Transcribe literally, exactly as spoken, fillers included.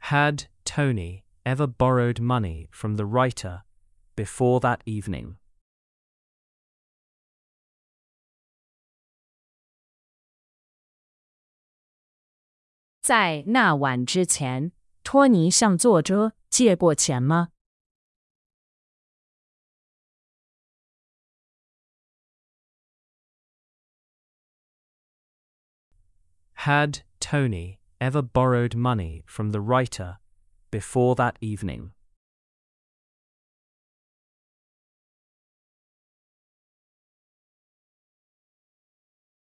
Had Tony ever borrowed money from the writer before that evening? 在那晚之前，托尼向作者借过钱吗？ Had Tony ever borrowed money from the writer before that evening?